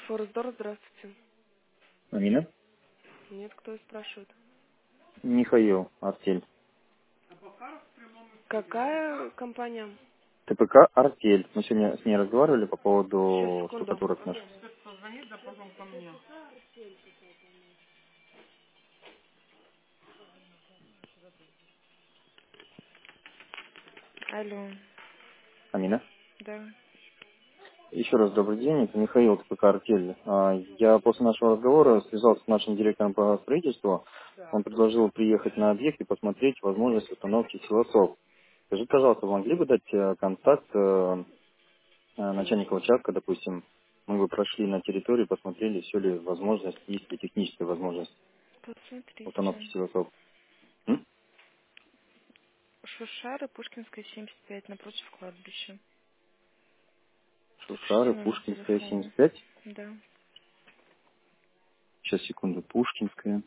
Форсдор, здравствуйте. Амина? Нет, кто спрашивает? Михаил, Артель. Какая компания? ТПК Артель. Мы сегодня с ней разговаривали по Сейчас, поводу секунду. штукатурок наших. Алло. Амина? Да. Еще раз добрый день, это Михаил, ТПК Артель. Я после нашего разговора связался с нашим директором по строительству. Он предложил приехать на объект и посмотреть возможность установки силосов. Скажите, пожалуйста, вы могли бы дать контакт начальника участка, допустим, мы бы прошли на территорию, посмотрели, все ли возможность, есть ли техническая возможность установки Посмотрите. силосов. М? Шушары, Пушкинская, 75, напротив кладбища. Запишите Шушары, номер Пушкинская, телефона. 75. Да. Сейчас, секунду, Пушкинская.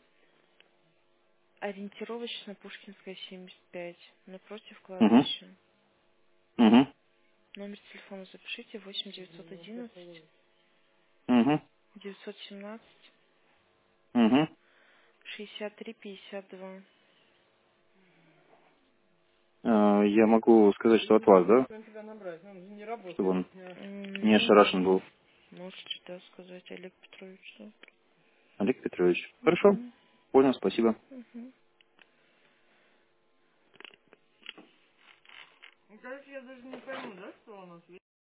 Ориентировочно Пушкинская, 75, напротив Угу, кладбища. угу, Номер телефона запишите: 8 911 угу, 917 угу. 63 52. Я могу сказать, что от вас, да? Чтобы он не Ну, ошарашен был. можете, да, сказать, Олег Петрович, да. Олег Петрович. Хорошо, Угу. понял, спасибо. Угу.